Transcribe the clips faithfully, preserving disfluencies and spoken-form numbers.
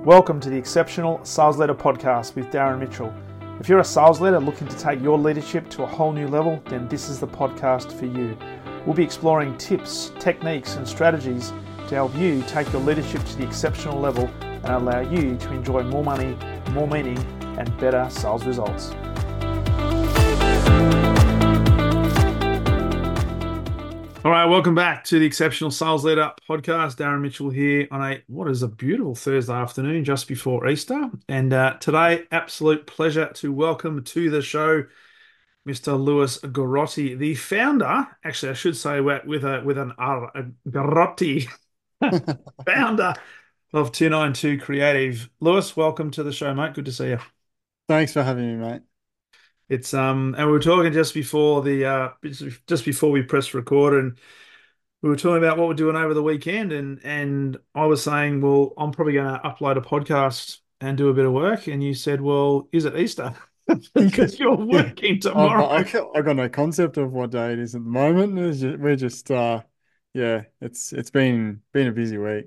Welcome to the Exceptional Sales Leader Podcast with Darren Mitchell. If you're a sales leader looking to take your leadership to a whole new level, then this is the podcast for you. We'll be exploring tips, techniques, and strategies to help you take your leadership to the exceptional level and allow you to enjoy more money, more meaning, and better sales results. All right, welcome back to the Exceptional Sales Leader Podcast. Darren Mitchell here on a what is a beautiful Thursday afternoon just before Easter. And uh, today, absolute pleasure to welcome to the show Mister Lewis Garotti, the founder. Actually, I should say with a with an R, a Garotti, founder of two ninety-two Creative. Lewis, welcome to the show, mate. Good to see you. Thanks for having me, mate. It's um, and we were talking just before the uh, just before we pressed record, and we were talking about what we're doing over the weekend, and and I was saying, well, I'm probably going to upload a podcast and do a bit of work, and you said, well, is it Easter? Because you're Yeah, working I've, tomorrow. I got, I got no concept of what day it is at the moment. It's ju- we're just, uh, yeah, it's it's been been a busy week.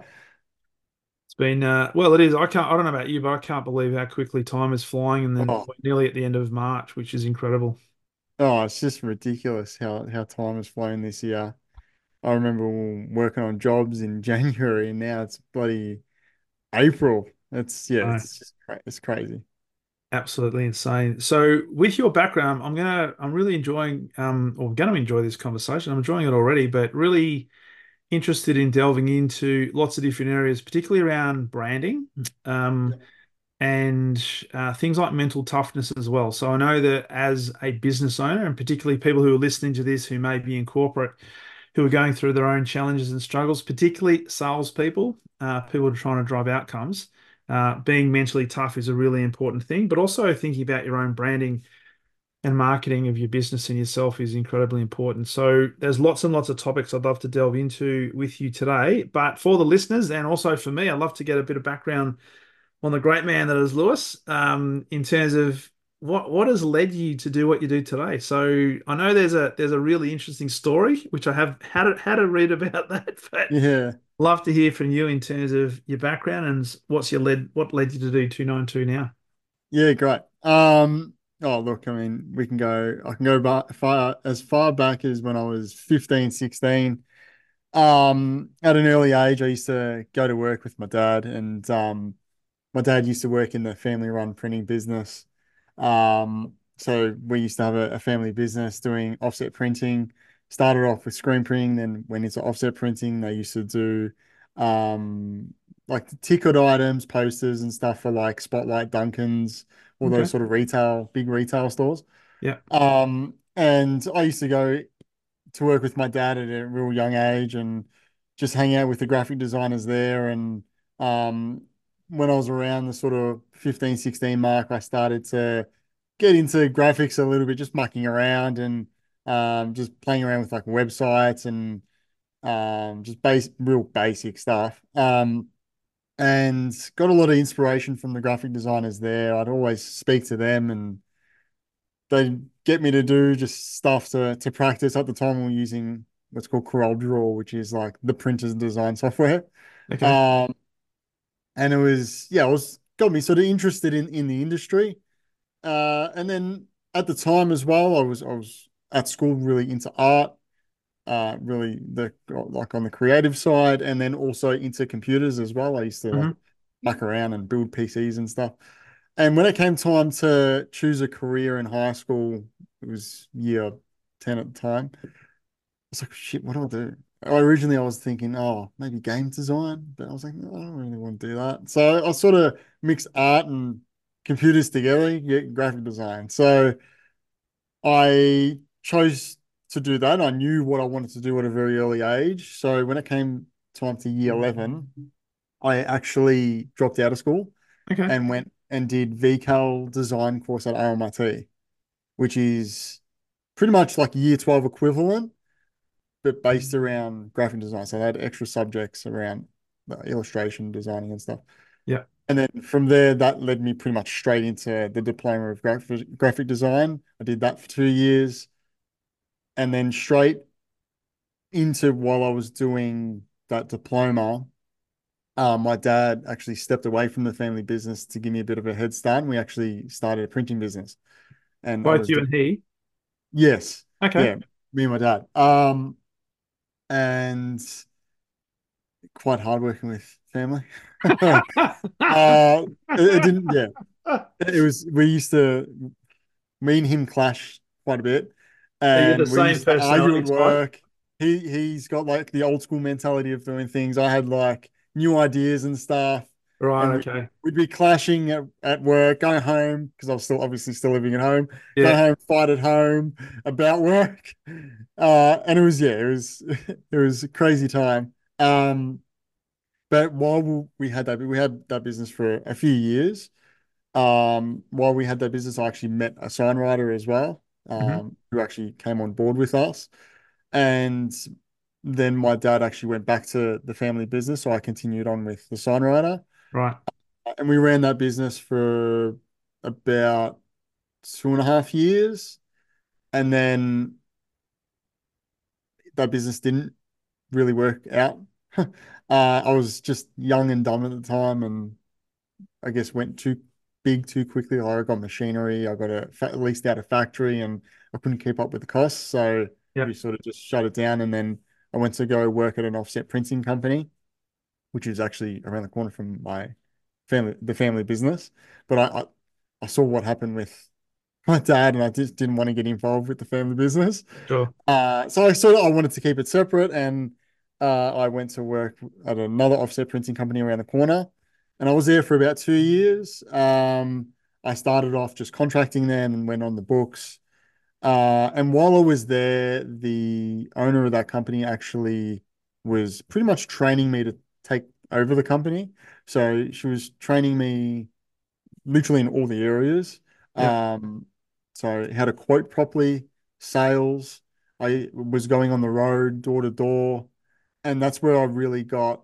It's been uh, well, it is. I can't. I don't know about you, but I can't believe how quickly time is flying, and then Oh, we're nearly at the end of March, which is incredible. oh, it's just ridiculous how how time has flown this year. I remember working on jobs in January, and now it's bloody April. It's yeah, Uh, it's just cra it's crazy. Absolutely insane. So, with your background, I'm gonna, I'm really enjoying, um, or gonna enjoy this conversation. I'm enjoying it already, but really interested in delving into lots of different areas, particularly around branding, um, and uh, things like mental toughness as well. So I know that as a business owner, and particularly people who are listening to this who may be in corporate, who are going through their own challenges and struggles, particularly salespeople, uh, people who are trying to drive outcomes, uh, being mentally tough is a really important thing. But also thinking about your own branding and marketing of your business and yourself is incredibly important. So there's lots and lots of topics I'd love to delve into with you today. But for the listeners and also for me, I'd love to get a bit of background on the great man that is Lewis, um, in terms of what what has led you to do what you do today. So I know there's a there's a really interesting story which I have had to, had to read about that, but Yeah, love to hear from you in terms of your background and what's your led what led you to do two ninety-two now. yeah, great. Um, oh, look, I mean, we can go. I can go back far as far back as when I was fifteen, sixteen. Um, at an early age, I used to go to work with my dad, and um, my dad used to work in the family-run printing business. Um, so we used to have a, a family business doing offset printing. Started off with screen printing, then went into offset printing. They used to do um, like the ticket items, posters, and stuff for like Spotlight, Dunkin's, all those Okay. sort of retail, big retail stores. Yeah. Um, and I used to go to work with my dad at a real young age and just hang out with the graphic designers there. And um, when I was around the sort of fifteen, sixteen mark, I started to get into graphics a little bit, just mucking around and um, just playing around with like websites and um, just base, real basic stuff. Um, and got a lot of inspiration from the graphic designers there. I'd always speak to them and they get me to do just stuff to to practice. At the time, we were using what's called CorelDRAW, which is like the printer's design software. Okay. Um, and it was yeah, it was got me sort of interested in in the industry. Uh, and then at the time as well, I was I was at school really into art, uh, really the like on the creative side, and then also into computers as well. I used to like Hmm. muck around and build P Cs and stuff. And when it came time to choose a career in high school, it was year ten at the time. I was like, shit, what do I do? Originally, I was thinking, oh, maybe game design, but I was like, no, I don't really want to do that. So I sort of mixed art and computers together, get graphic design. So I chose to do that. I knew what I wanted to do at a very early age. So when it came time to year eleven, I actually dropped out of school Okay. and went and did V Cal design course at R M I T, which is pretty much like year twelve equivalent, but based around graphic design. So they had extra subjects around the illustration designing and stuff. Yeah. And then from there, that led me pretty much straight into the diploma of graphic graphic design. I did that for two years, and then straight into while I was doing that diploma. Uh, my dad actually stepped away from the family business to give me a bit of a head start, and we actually started a printing business. And I Both was you doing, and he. yes, Okay. yeah, me and my dad. Um, and quite hard working with family. Uh, it, it didn't, yeah. It was, we used to, me and him clash quite a bit, Are you the and we same used to argue personality at type? work. He he's got like the old school mentality of doing things. I had like new ideas and stuff, and Right, we okay. we'd be clashing at, at work, going home because I was still obviously still living at home, going Yeah, home, fight at home about work, uh, and it was yeah, it was it was a crazy time. Um, but while we we had that, we had that business for a few years. Um, while we had that business, I actually met a signwriter as well, hmm, um, who actually came on board with us. And then my dad actually went back to the family business, so I continued on with the signwriter. right. And we ran that business for about two and a half years. And then that business didn't really work out. uh, I was just young and dumb at the time, and I guess went too big too quickly. Like I got machinery, I got a fa- leased out a factory, and I couldn't keep up with the costs. So Yeah, we sort of just shut it down. And then I went to go work at an offset printing company, which is actually around the corner from my family, the family business. But I, I, I saw what happened with my dad, and I just didn't want to get involved with the family business. sure. Uh, so I sort of I wanted to keep it separate, and uh, I went to work at another offset printing company around the corner, and I was there for about two years. Um, I started off just contracting them and went on the books. Uh, and while I was there, the owner of that company actually was pretty much training me to take over the company. So she was training me literally in all the areas. Yeah, Um, so how to quote properly, sales. I was going on the road door to door, and that's where I really got.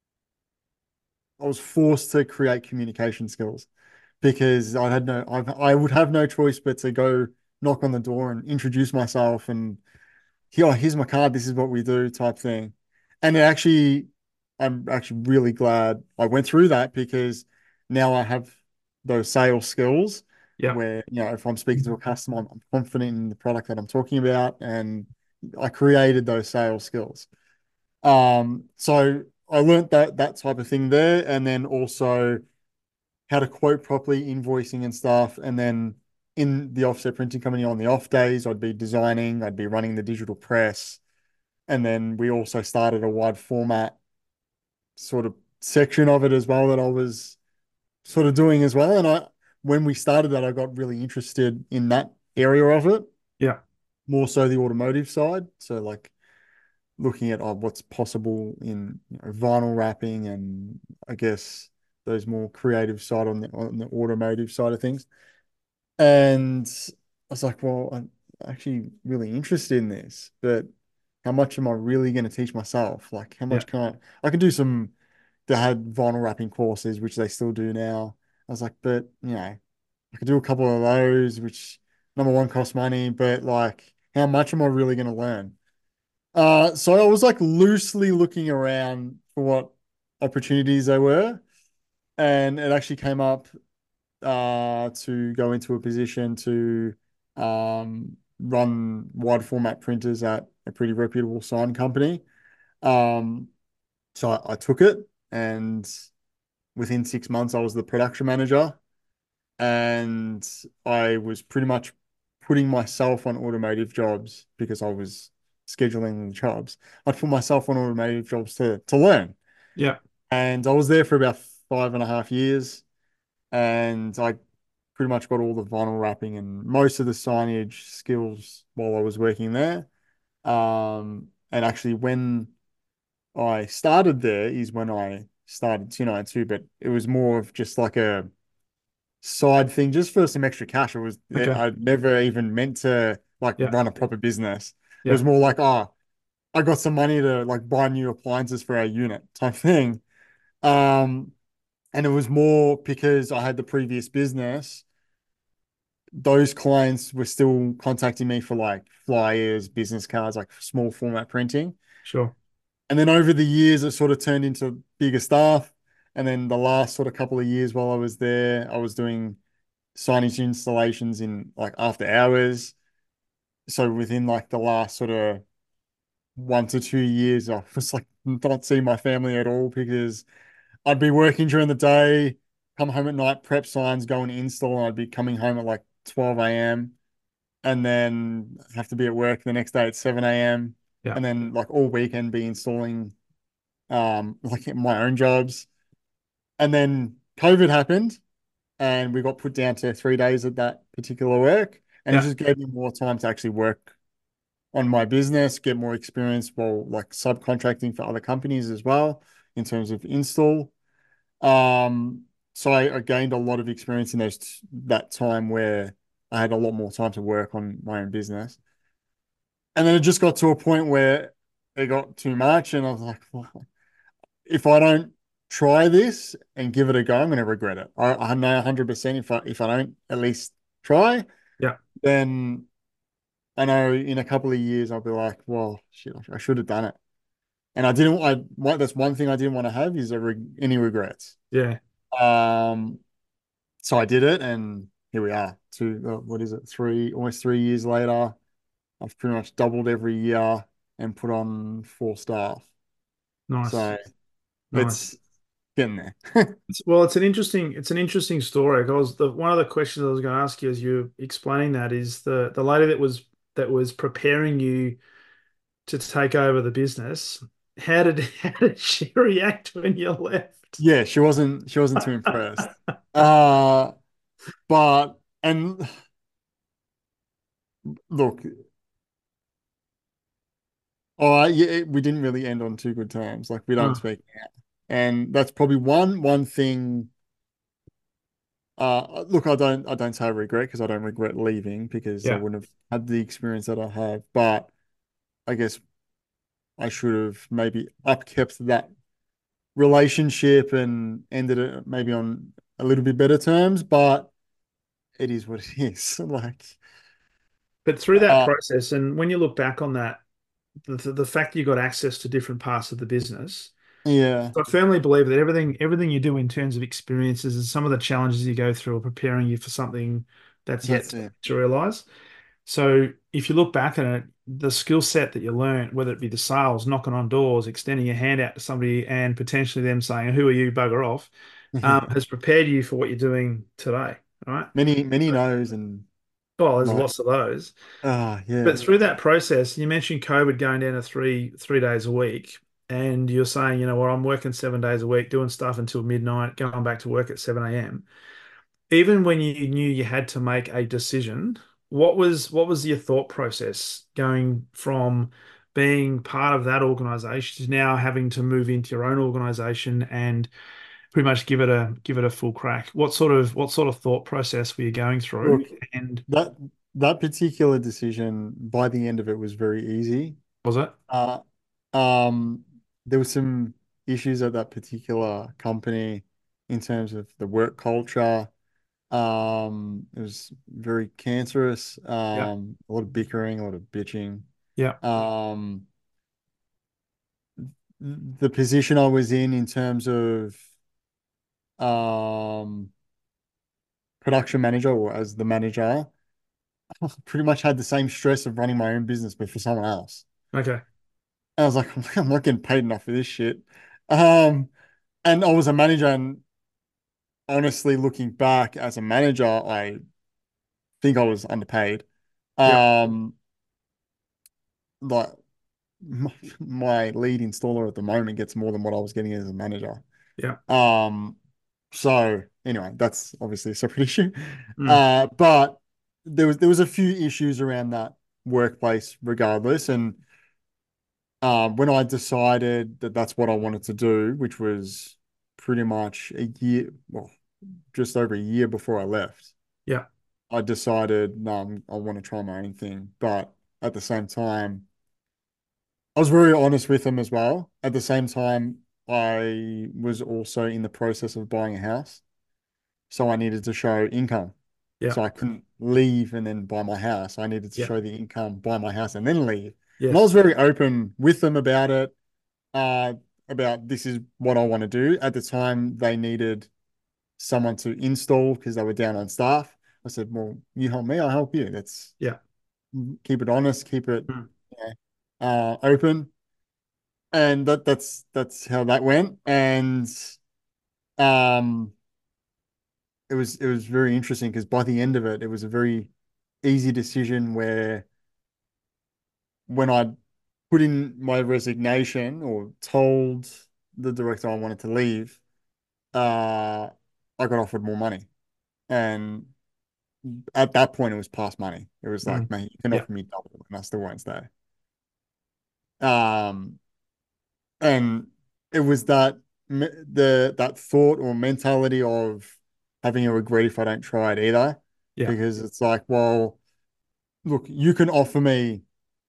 I was forced to create communication skills because I had no. I, I would have no choice but to go knock on the door and introduce myself and here, oh, here's my card. This is what we do, type thing. And it actually, I'm actually really glad I went through that because now I have those sales skills yeah, where, you know, if I'm speaking to a customer, I'm, I'm confident in the product that I'm talking about, and I created those sales skills. Um, so I learned that that type of thing there, and then also how to quote properly, invoicing and stuff, and then in the offset printing company on the off days, I'd be designing, I'd be running the digital press, and then we also started a wide format sort of section of it as well that I was sort of doing as well. And I, when we started that, I got really interested in that area of it, yeah, more so the automotive side. So like looking at oh, what's possible in you know, vinyl wrapping and I guess those more creative side on the on the automotive side of things. And I was like, well, I'm actually really interested in this, but how much am I really going to teach myself? Like, how yeah, much can I? I could do some. They had vinyl wrapping courses, which they still do now. I was like, but you know, I could do a couple of those, which number one cost money, but like, how much am I really going to learn? Uh, so I was like loosely looking around for what opportunities there were, and it actually came up uh, to go into a position to um, run wide format printers at a pretty reputable sign company. Um, so I, I took it, and within six months, I was the production manager, and I was pretty much putting myself on automotive jobs because I was scheduling the jobs. I'd put myself on automotive jobs to to learn, yeah, and I was there for about five and a half years, and I pretty much got all the vinyl wrapping and most of the signage skills while I was working there. Um, and actually, when I started there is when I started two ninety-two, but it was more of just like a side thing, just for some extra cash. It was okay, I never even meant to like yeah, run a proper business. It yeah, was more like, oh, I got some money to like buy new appliances for our unit type thing. Um, and it was more because I had the previous business. Those clients were still contacting me for like flyers, business cards, like small format printing. sure. And then over the years, it sort of turned into bigger stuff. And then the last sort of couple of years while I was there, I was doing signage installations in like after hours. So within like the last sort of one to two years, I was like not seeing my family at all because I'd be working during the day, come home at night, prep signs, go and install, and I'd be coming home at like twelve a m and then have to be at work the next day at seven a m Yeah. and then like all weekend be installing um like my own jobs. And then COVID happened and we got put down to three days at that particular work. And it Yeah. just gave me more time to actually work on my business, get more experience while like subcontracting for other companies as well in terms of install. Um, so I, I gained a lot of experience in those t that time where I had a lot more time to work on my own business. And then it just got to a point where it got too much, and I was like, well, if I don't try this and give it a go, I'm going to regret it. I, I know one hundred percent if I if I don't at least try, Yeah. then I know in a couple of years I'll be like, well, shit, I should have done it. And I didn't. I that's one thing I didn't want to have is a reg any regrets. Yeah. Um, so I did it, and here we are. Two, uh, what is it? Three, almost three years later. I've pretty much doubled every year and put on four staff. Nice. So Nice. it's getting there. It's, well, it's an interesting it's an interesting story. Because the one of the questions I was going to ask you as you're explaining that is the the lady that was that was preparing you to take over the business. How did how did she react when you left? Yeah, she wasn't she wasn't too impressed. Uh, but and look, oh yeah, we didn't really end on too good terms. Like we don't Oh, speak now. And that's probably one one thing. Uh, look, I don't I don't say I regret because I don't regret leaving because I yeah. wouldn't have had the experience that I have. But I guess I should have maybe upkept that relationship and ended it maybe on a little bit better terms. But it is what it is. Like, But through that uh, process, and when you look back on that, the, the fact you got access to different parts of the business, yeah, I firmly believe that everything everything you do in terms of experiences and some of the challenges you go through are preparing you for something that's yet that's to it. materialize. So if you look back at it, the skill set that you learned, whether it be the sales, knocking on doors, extending your hand out to somebody, and potentially them saying, "Who are you? Bugger off," um, has prepared you for what you're doing today. All right. Many, many no's and Well, there's like, lots of those. ah, But yeah. through that process, you mentioned COVID going down to three three days a week, and you're saying, you know, well, I'm working seven days a week, doing stuff until midnight, going back to work at seven a m. Even when you knew you had to make a decision, what was what was your thought process going from being part of that organization to now having to move into your own organization and pretty much give it a give it a full crack? What sort of what sort of thought process were you going through? Look, And that that particular decision by the end of it was very easy. was it? Uh, um, there were some issues at that particular company in terms of the work culture. Um, it was very cancerous. Yeah. Um, a lot of bickering, a lot of bitching. Yeah. Um, the position I was in in terms of um production manager or as the manager, I pretty much had the same stress of running my own business, but for someone else. Okay. And I was like, I'm not getting paid enough for this shit. Um, and I was a manager, and honestly, looking back as a manager, I think I was underpaid. Yeah. Um, like my, my lead installer at the moment gets more than what I was getting as a manager. Yeah. Um, so anyway, that's obviously a separate issue. Mm. Uh, but there was there was a few issues around that workplace regardless. And um, when I decided that that's what I wanted to do, which was pretty much a year, well, just over a year before I left, Yeah. I decided, no, I'm- I want to try my own thing. But at the same time, I was very honest with them as well. At the same time, I was also in the process of buying a house. So I needed to show income. Yeah. So I couldn't leave and then buy my house. I needed to Yeah. show the income, buy my house, and then leave. And I Yes. was very open with them about it. Uh, about this is what I want to do. At the time, they needed someone to install because they were down on staff. I said, well, you help me, I'll help you. Let's Yeah. keep it honest, keep it Mm. yeah, uh, open. And that that's that's how that went. And um it was it was very interesting because by the end of it, it was a very easy decision where when I put in my resignation or told the director I wanted to leave, uh, I got offered more money. And at that point, it was past money. It was like, Mm. mate, you can Yeah. offer me double, and I still won't stay. Um, and it was that the that thought or mentality of having a regret if I don't try it either, Yeah. because it's like, well, look, you can offer me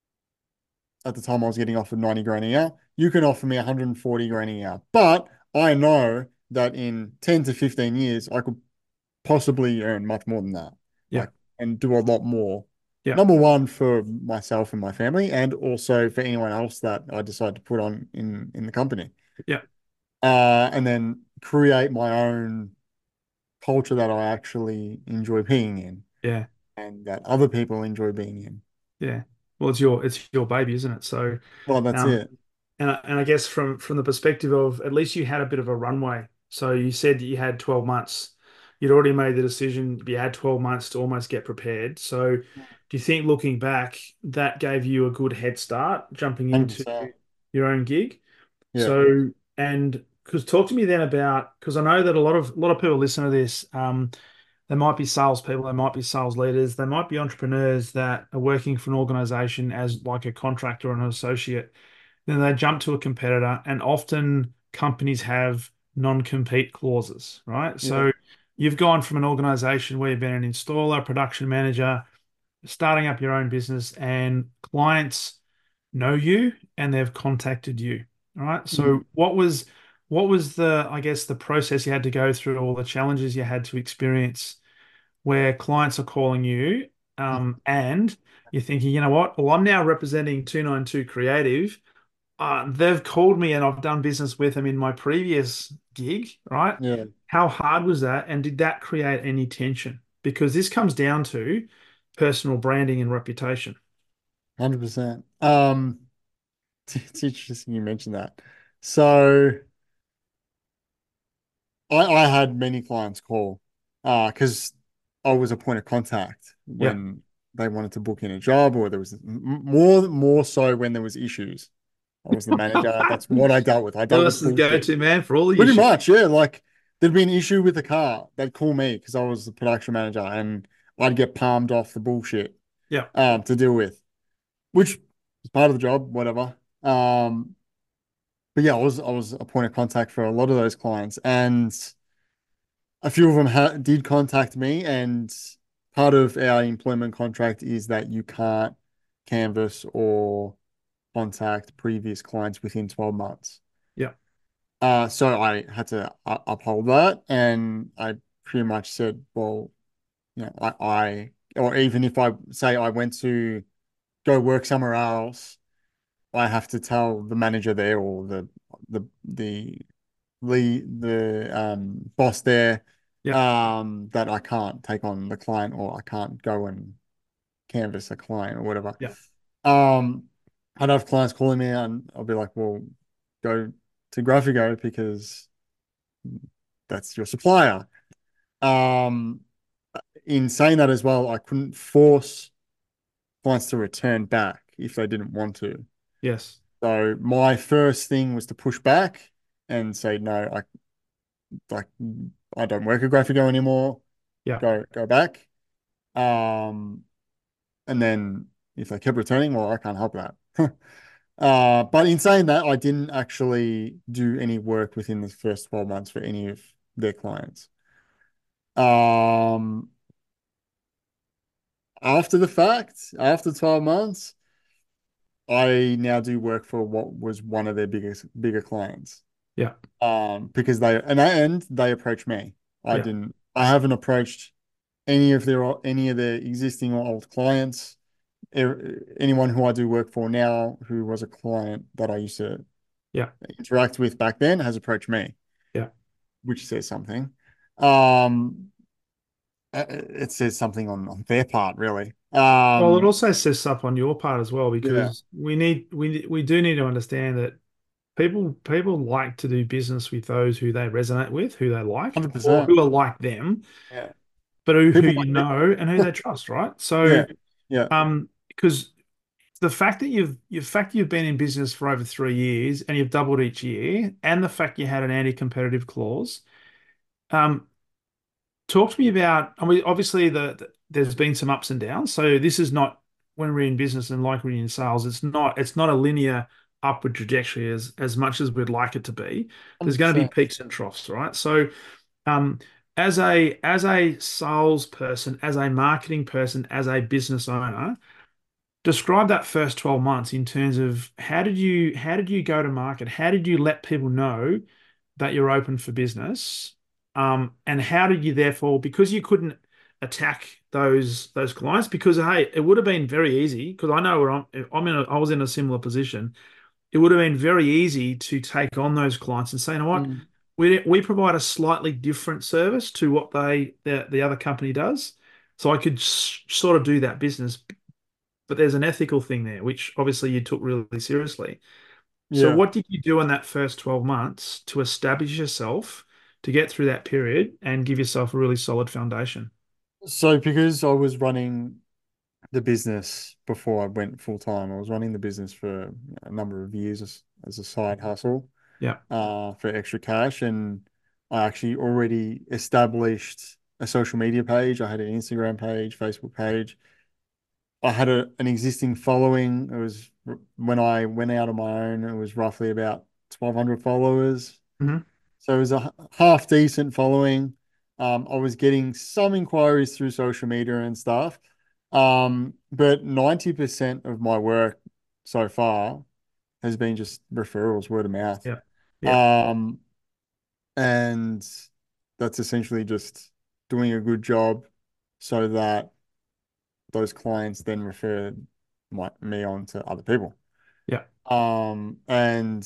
at the time I was getting offered ninety grand a year. You can offer me one hundred forty grand a year. But I know that in ten to fifteen years, I could possibly earn much more than that. Yeah. Like, and do a lot more. Yeah. Number one, for myself and my family, and also for anyone else that I decide to put on in in the company. Yeah. Uh, and then create my own culture that I actually enjoy being in Yeah. and that other people enjoy being in. Yeah. Well, it's your it's your baby, isn't it? So, Well, that's um, it. and I, and I guess from from the perspective of at least you had a bit of a runway. So you said that you had twelve months. You'd already made the decision. You had twelve months to almost get prepared. So, do you think looking back, that gave you a good head start jumping into one hundred percent. your own gig? Yeah. So, and because talk to me then about because I know that a lot of a lot of people listen to this. Um, they might be salespeople, they might be sales leaders, they might be entrepreneurs that are working for an organization as like a contractor or an associate. Then they jump to a competitor, and often companies have non-compete clauses, right? Yeah. So you've gone from an organization where you've been an installer, production manager, starting up your own business, and clients know you and they've contacted you. All right. Mm. So what was what was the, I guess, the process you had to go through, all the challenges you had to experience where clients are calling you, um, and you're thinking, you know what? Well, I'm now representing two ninety-two Creative. Uh, they've called me and I've done business with them in my previous gig, right? Yeah. How hard was that? And did that create any tension? Because this comes down to personal branding and reputation. one hundred percent. Um, it's interesting you mentioned that. So I, I had many clients call uh because I was a point of contact Yeah. when they wanted to book in a job or there was more more so when there was issues. I was the manager. That's what I dealt with. I dealt with Lewis's bullshit. go-to man for all the Pretty issues. much, yeah. Like there'd be an issue with the car. They'd call me because I was the production manager and I'd get palmed off the bullshit Yeah. um to deal with, which is part of the job, whatever. Um, but yeah, I was I was a point of contact for a lot of those clients, and a few of them ha did contact me. And part of our employment contract is that you can't canvas or contact previous clients within twelve months. Yeah. Uh, so I had to uh, uphold that, and I pretty much said, well, you know, I, I or even if I say I went to go work somewhere else, I have to tell the manager there or the the the lead the um boss there Yeah. um that I can't take on the client or I can't go and canvas a client or whatever. Yeah. Um, I'd have clients calling me and I'll be like, well, go to Graphico because that's your supplier. Um, in saying that as well, I couldn't force clients to return back if they didn't want to. Yes. So my first thing was to push back and say, no, I like I don't work at Graphico anymore. Yeah. Go go back. Um, and then if they kept returning, well, I can't help that. Uh, but in saying that, I didn't actually do any work within the first twelve months for any of their clients. Um, after the fact, after twelve months, I now do work for what was one of their biggest bigger clients. Yeah. Um, because they and and they approached me. I Yeah. didn't. I haven't approached any of their any of their existing or old clients. Er- Anyone who I do work for now who was a client that I used to Yeah. interact with back then has approached me, Yeah. which says something. Um, uh, it says something on, on their part, really. Well, it Um, also says stuff on your part as well yeah, because we need we we do need to understand that people people like to do business with those who they resonate with, who they like, or one hundred percent. who are like them, Yeah. but who, who People you like know and who they trust, right? So, yeah, yeah, um, because the fact that you've the fact you've been in business for over three years and you've doubled each year, and the fact you had an anti-competitive clause, um, talk to me about. I mean, obviously the, the there's been some ups and downs. So this is not when we're in business and like we're in sales. It's not it's not a linear upward trajectory as as much as we'd like it to be. There's going to be one hundred percent. peaks and troughs, right? So um, as a as a salesperson, as a marketing person, as a business owner, describe that first twelve months in terms of how did you how did you go to market? How did you let people know that you're open for business? Um, and how did you therefore, because you couldn't attack those those clients, because hey, it would have been very easy, because I know where I'm I'm in a, I was in a similar position. It would have been very easy to take on those clients and say, you know what, Mm, we we provide a slightly different service to what they the, the other company does. So I could s- sort of do that business, but there's an ethical thing there, which obviously you took really seriously. So, yeah. what did you do in that first twelve months to establish yourself to get through that period and give yourself a really solid foundation? So because I was running the business before I went full time, I was running the business for a number of years as, as a side hustle Yeah. uh, for extra cash, and I actually already established a social media page. I had an Instagram page, Facebook page. I had a, an existing following. It was when I went out on my own, it was roughly about twelve hundred followers. Hmm. So it was a half decent following. Um, I was getting some inquiries through social media and stuff. Um, but ninety percent of my work so far has been just referrals, word of mouth. Yeah. Yeah. Um, and that's essentially just doing a good job so that those clients then refer my, me on to other people. Yeah. Um, and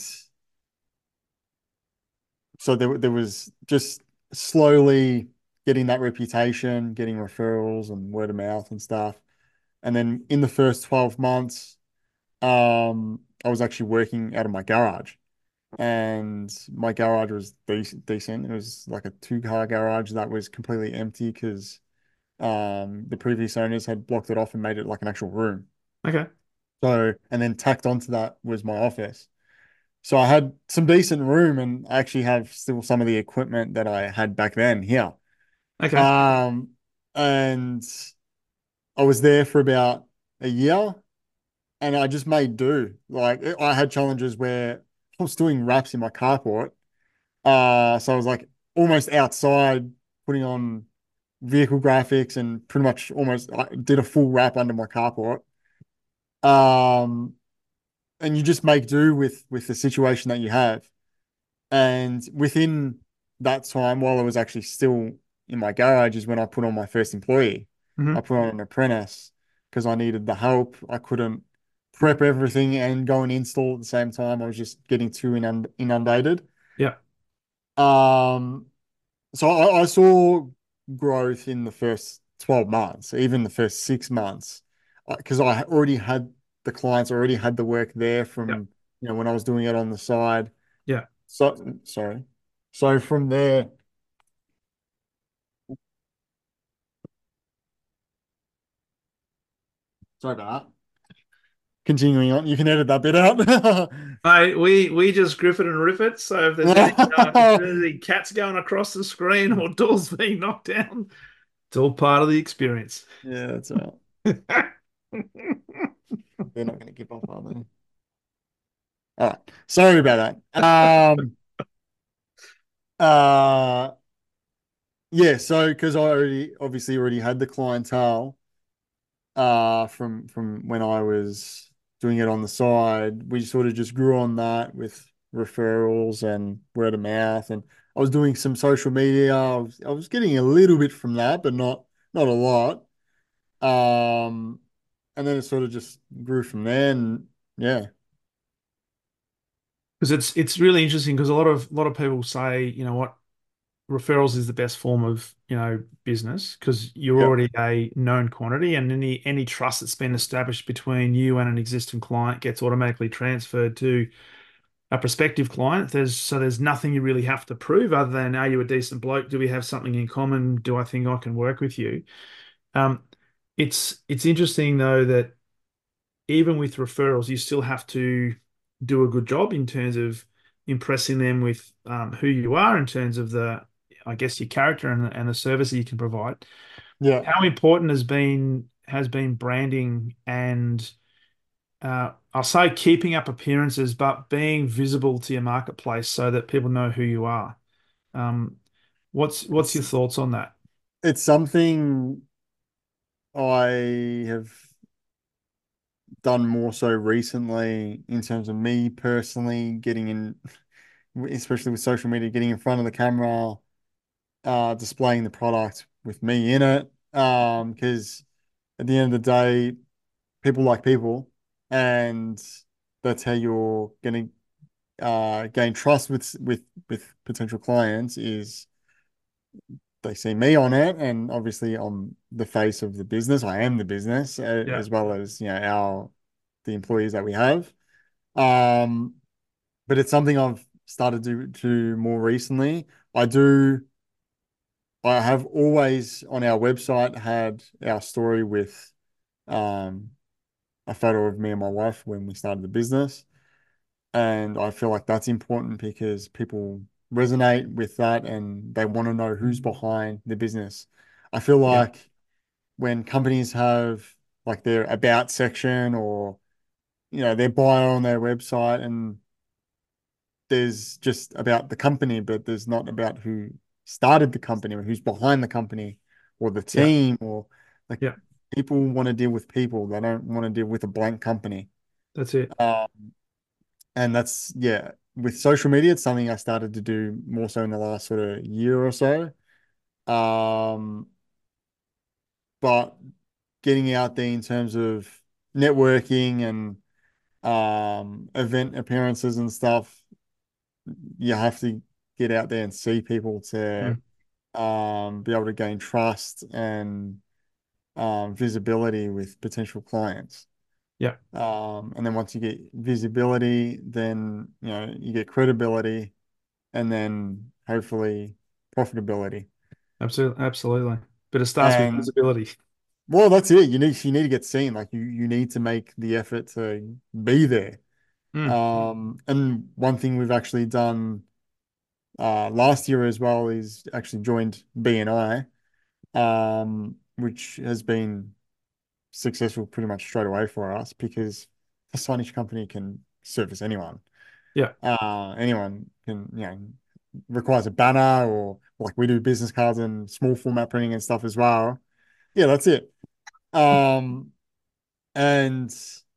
so there, there was just slowly getting that reputation, getting referrals and word of mouth and stuff. And then in the first twelve months, um, I was actually working out of my garage. And my garage was decent, decent. It was like a two car garage that was completely empty because um, the previous owners had blocked it off and made it like an actual room. Okay. So, and then tacked onto that was my office. So I had some decent room and I actually have still some of the equipment that I had back then here. Okay. Um, and I was there for about a year and I just made do. Like I had challenges where I was doing wraps in my carport. Uh, so I was like almost outside putting on vehicle graphics and pretty much almost I did a full wrap under my carport. Um, and you just make do with with the situation that you have. And within that time, while I was actually still in my garage, is when I put on my first employee. I Hmm. put on an apprentice because I needed the help. I couldn't prep everything and go and install at the same time. I was just getting too inund inundated. Yeah. Um, so I, I saw growth in the first twelve months, even the first six months, because I already had the clients, already had the work there Yeah. from, you know, when I was doing it on the side. Yeah. So, sorry. So from there, sorry about that. Continuing on, you can edit that bit out. Mate, we we just grip it and rip it. So if there's any uh, if there's any cats going across the screen or doors being knocked down, it's all part of the experience. Yeah, that's all right. They're not going to give up, are they? All right. Sorry about that. Um, uh, yeah, so because I already obviously already had the clientele uh from from when I was doing it on the side, we sort of just grew on that with referrals and word of mouth. And I was doing some social media. I was, I was getting a little bit from that, but not not a lot. Um, and then it sort of just grew from there. And yeah, Because it's it's really interesting because a lot of a lot of people say, you know what, referrals is the best form of, you know, business because you're Yeah. already a known quantity and any any trust that's been established between you and an existing client gets automatically transferred to a prospective client. There's so there's nothing you really have to prove other than are you a decent bloke? Do we have something in common? Do I think I can work with you? Um, it's it's interesting though that even with referrals, you still have to do a good job in terms of impressing them with um, who you are, in terms of the, I guess, your character and, and the service that you can provide. Yeah. How important has been has been branding and uh, I'll say keeping up appearances, but being visible to your marketplace so that people know who you are. Um, what's what's It's your thoughts on that? it's something I have done more so recently in terms of me personally getting in, especially with social media, getting in front of the camera, uh, displaying the product with me in it. Um, because at the end of the day, people like people, and that's how you're gonna uh gain trust with with with potential clients is they see me on it, and obviously I'm the face of the business. I am the business, uh, Yeah, as well as you know our the employees that we have. Um, but it's something I've started to to more recently. I do. I have always on our website had our story with um, a photo of me and my wife when we started the business. And I feel like that's important because people resonate with that and they want to know who's behind the business. I feel yeah, like when companies have like their about section or you know their bio on their website and there's just about the company, but there's not about who started the company or who's behind the company or the yeah, team or like yeah. people want to deal with people. They don't want to deal with a blank company. That's it. Uh, and that's, yeah, with social media, it's something I started to do more so in the last sort of year or so. Um, but getting out there in terms of networking and um, event appearances and stuff, you have to get out there and see people to Mm. um, be able to gain trust and um, visibility with potential clients. Yeah, Um, and then once you get visibility, then you know you get credibility, and then hopefully profitability. absolutely, absolutely. But it starts with And visibility. well, that's it. You need you need to get seen. Like you you need to make the effort to be there. Mm. Um, and one thing we've actually done uh, last year as well is actually joined B N I, um, which has been successful pretty much straight away for us because a signage company can service anyone. Yeah. Uh, anyone can, you know, requires a banner or like we do business cards and small format printing and stuff as well. Yeah, that's it. Um, and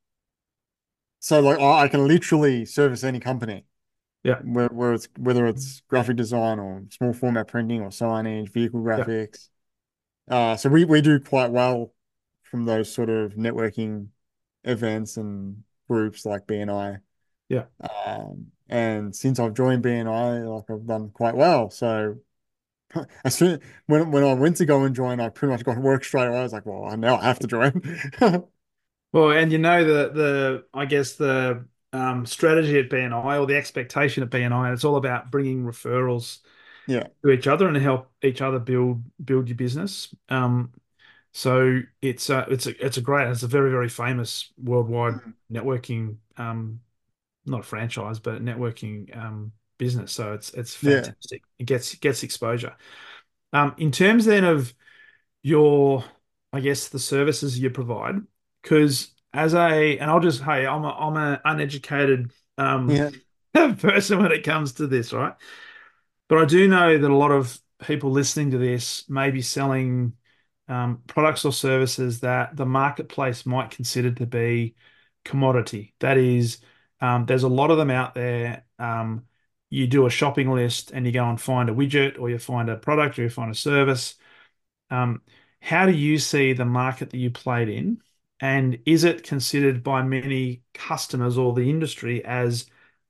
so like I, I can literally service any company, Yeah. where, where it's whether it's graphic design or small format printing or signage, vehicle Yeah. graphics. Uh, so we we do quite well from those sort of networking events and groups like B N I. Yeah. Um, and since I've joined B N I, like I've done quite well. So as soon when when I went to go and join, I pretty much got work straight away. I was like, well, now I have to join. Well, and you know the the I guess the um, strategy at B N I or the expectation at B N I, it's all about bringing referrals Yeah. to each other and help each other build build your business. Um, so it's a, it's a it's a great it's a very very famous worldwide Mhm. networking um, not a franchise but networking um, business. So it's it's Yeah. fantastic. It gets gets exposure. Um, in terms then of your, I guess, the services you provide. Because as a, and I'll just, hey, I'm a, I'm an uneducated um, Yeah. person when it comes to this, right? But I do know that a lot of people listening to this may be selling um, products or services that the marketplace might consider to be commodity. That is, um, there's a lot of them out there. Um, you do a shopping list and you go and find a widget, or you find a product, or you find a service. Um, how do you see the market that you played in? And is it considered by many customers or the industry as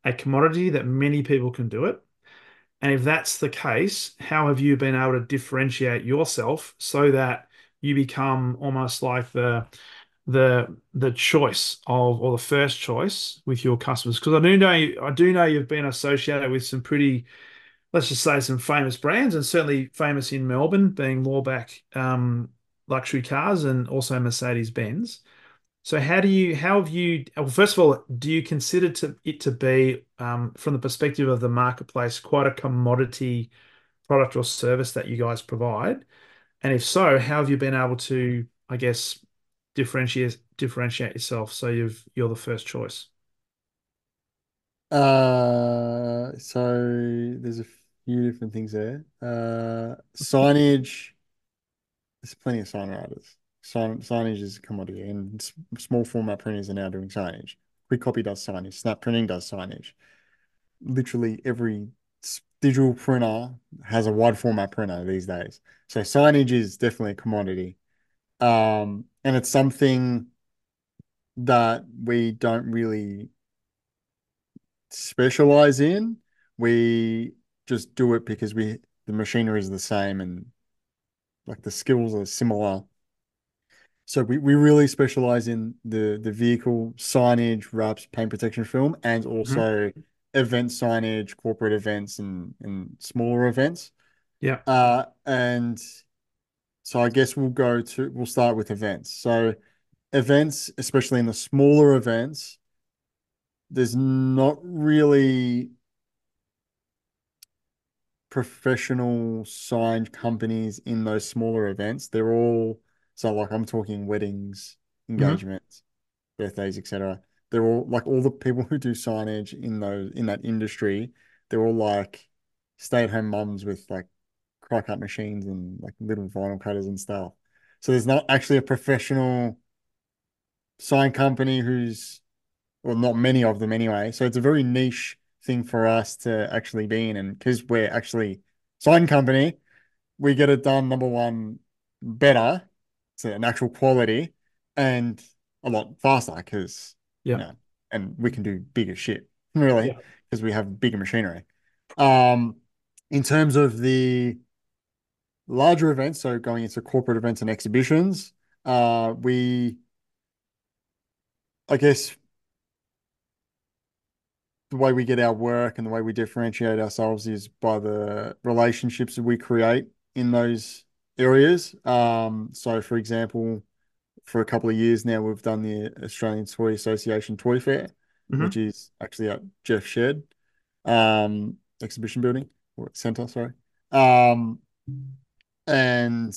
a commodity that many people can do it? And if that's the case, how have you been able to differentiate yourself so that you become almost like the the the choice of or the first choice with your customers? Because I do know I do know you've been associated with some pretty, let's just say, some famous brands, and certainly famous in Melbourne, being Mooreback um, luxury cars and also Mercedes-Benz. So how do you how have you well, first of all, do you consider to it to be um, from the perspective of the marketplace quite a commodity product or service that you guys provide? And if so, how have you been able to, I guess, differentiate differentiate yourself so you've you're the first choice? Uh, so there's a few different things there. Uh, signage, there's plenty of sign writers. Sign, signage is a commodity, and s- small format printers are now doing signage. Quick Copy does signage. Snap Printing does signage. Literally every s- digital printer has a wide format printer these days. So signage is definitely a commodity. Um, and it's something that we don't really specialize in. We just do it because we the machinery is the same and like the skills are similar. So we, we really specialize in the the vehicle signage, wraps, paint protection film, and Hmm. also event signage, corporate events and and smaller events. Yeah. Uh, and so I guess we'll go to we'll start with events. So events, especially in the smaller events, there's not really professional signed companies in those smaller events. They're all so like I'm talking weddings, Hmm. engagements, birthdays, et cetera. They're all like all the people who do signage in those in that industry, they're all like stay-at-home mums with like cry cut machines and like little vinyl cutters and stuff. So there's not actually a professional sign company who's well, not many of them anyway. So it's a very niche thing for us to actually be in. And because we're actually sign company, we get it done, number one, better, so an actual quality, and a lot faster because, you Yeah. know, and we can do bigger shit, really, Yeah. because we have bigger machinery. Um, in terms of the larger events, so going into corporate events and exhibitions, uh, we, I guess, the way we get our work and the way we differentiate ourselves is by the relationships that we create in those areas. Um, so, for example, for a couple of years now, we've done the Australian Toy Association Toy Fair, which Hmm. is actually at Jeff Shed um, exhibition building or center, sorry. Um, and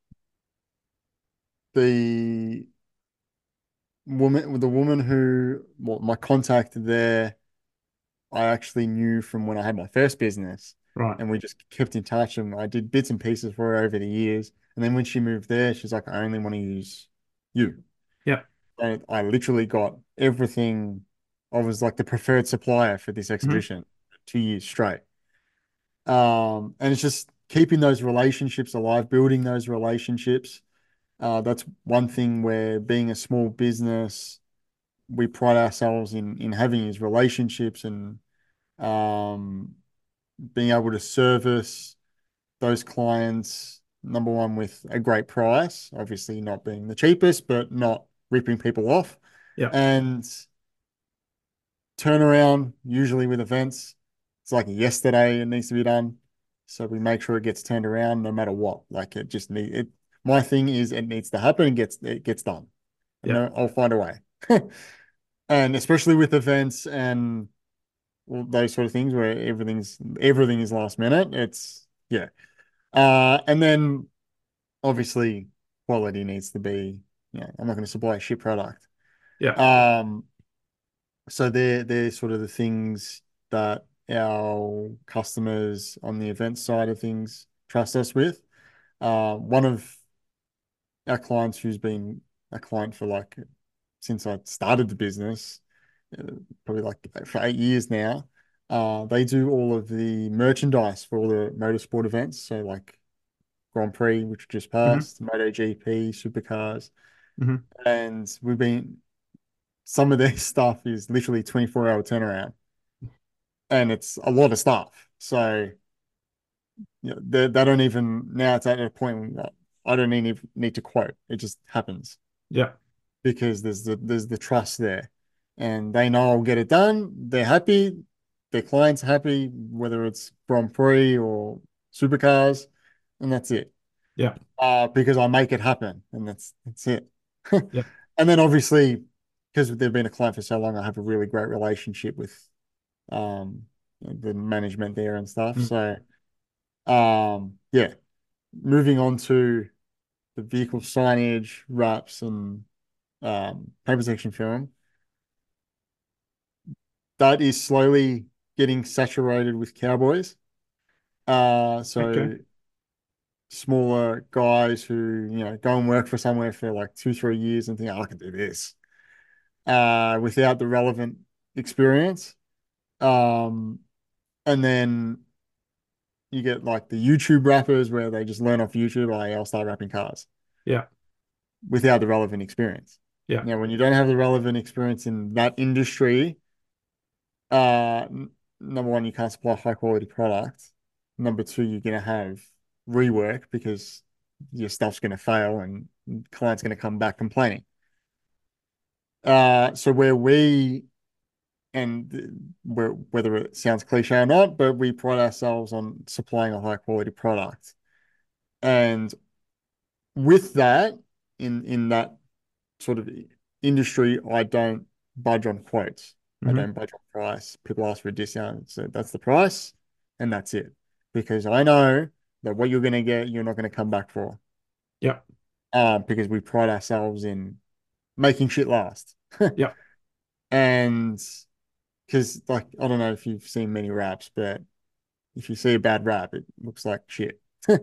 the woman, the woman who, well, my contact there I actually knew from when I had my first business, Right. and we just kept in touch. And I did bits and pieces for her over the years. And then when she moved there, she's like, I only want to use you. Yeah. And I literally got everything. I was like the preferred supplier for this Hmm. exhibition two years straight. Um, and it's just keeping those relationships alive, building those relationships. Uh, that's one thing where being a small business, we pride ourselves in in having these relationships and um, being able to service those clients, number one, with a great price, obviously not being the cheapest, but not ripping people off. Yeah. And turnaround, usually with events, it's like yesterday it needs to be done. So we make sure it gets turned around no matter what. Like it just need it. My thing is it needs to happen and gets it gets done. And Yeah. no, I'll find a way. And especially with events and all those sort of things where everything's everything is last minute. It's yeah. Uh, and then obviously quality needs to be, you know, I'm not going to supply a shit product. Yeah. Um, so they're they're sort of the things that our customers on the event side of things trust us with. Uh, one of our clients who's been a client for like since I started the business, uh, probably like for eight years now. Uh, they do all of the merchandise for all the motorsport events. So like Grand Prix, which just Hmm. passed, MotoGP, supercars, Hmm. and we've been some of their stuff is literally twenty-four hour turnaround. and it's a lot of stuff. So you know, they, they don't even now it's at a point where I don't even need to quote. It just happens Yeah. because there's the there's the trust there, and they know I'll get it done. They're happy, their clients happy, whether it's Grand Prix or supercars, and that's it. Yeah. Uh, because I make it happen, and that's that's it. Yeah. And then obviously, because they've been a client for so long, I have a really great relationship with um the management there and stuff. Mm. So um yeah, moving on to the vehicle signage, wraps, and um, paper section film. That is slowly getting saturated with cowboys. Uh, Okay. so smaller guys who, you know, go and work for somewhere for like two, three years and think, oh, I can do this, uh, without the relevant experience. Um, and then you get like the YouTube rappers where they just learn off YouTube, like, I'll start rapping cars Yeah. without the relevant experience. Yeah. Now, when you don't have the relevant experience in that industry, uh, number one, you can't supply high quality product. Number two, you're going to have rework because your stuff's going to fail and clients going to come back complaining. Uh, so where we and where, whether it sounds cliche or not, but we pride ourselves on supplying a high quality product. And with that, in in that sort of industry, I don't budge on quotes. I Hmm. don't budge on price. People ask for a discount, so that's the price, and that's it. Because I know that what you're going to get, you're not going to come back for. Yeah. Uh, because we pride ourselves in making shit last. Yeah. And because, like, I don't know if you've seen many raps, but if you see a bad rap, it looks like shit.